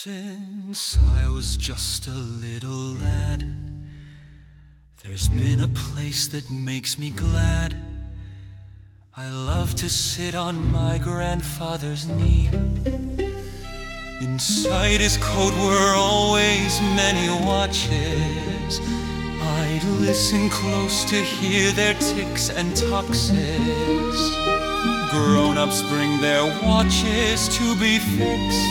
Since I was just a little lad, there's been a place that makes me glad. I love to sit on my grandfather's knee. Inside his coat were always many watches. I'd listen close to hear their ticks and toxes. Grown-ups bring their watches to be fixed,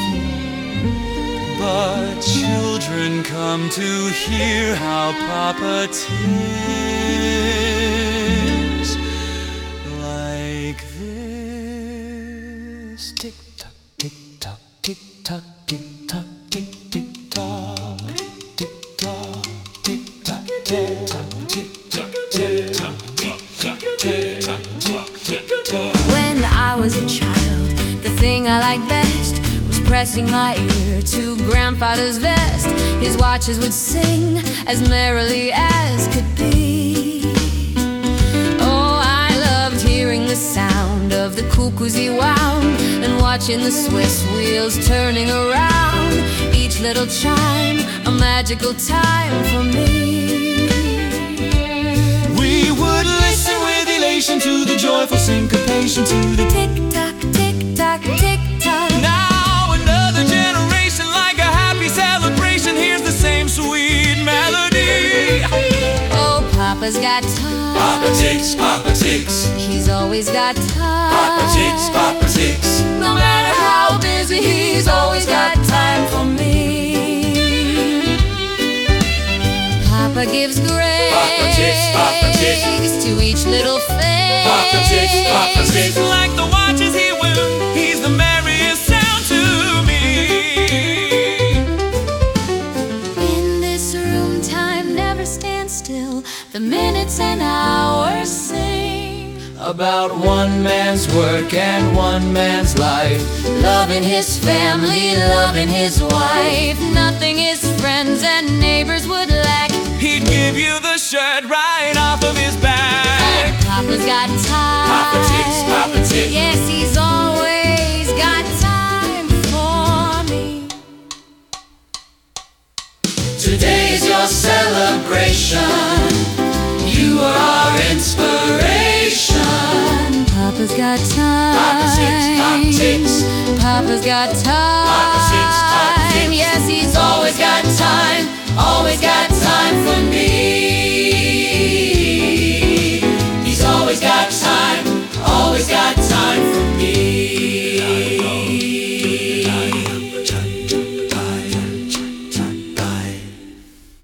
but children come to hear how Papa ticks. Like this. Tick-tock, tick-tock, tick-tock, tick-tock, tick-tick-tock, tick-tock, tick-tock, tick-tock, tick-tock, tick-tock, tick-tock, tick-tock. When I was a child, the thing I liked best was pressing my ear to grandfather's vest. His watches would sing as merrily as could be. Oh, I loved hearing the sound of the cuckoos he wound, and watching the Swiss wheels turning around. Each little chime, a magical time for me. We would listen with elation to the joyful syncopation, to the tick-tock, tick-tock, tick-tock. Now another generation, like a happy celebration, here's the same sweet melody. Oh, Papa's got time. Papa ticks, Papa ticks. He's always got time. Papa ticks, Papa ticks. No matter how busy, he's always got time for me. Papa gives grace Papa ticks to each little face. Papa ticks. Like the watches he wound, he's the merriest sound to me. In this room, time never stands still. The minutes and hours sing About one man's work and one man's life. loving his family, loving his wife. Nothing his friends and neighbors would lack. He'd give you the shirt right off of his back. Papa's got time. Papa ticks, Papa ticks. Yes, he's always got time for me. Today's your celebration. You are our inspiration. Papa's got time. Papa ticks, Papa ticks. Papa's got time. Papa ticks, Papa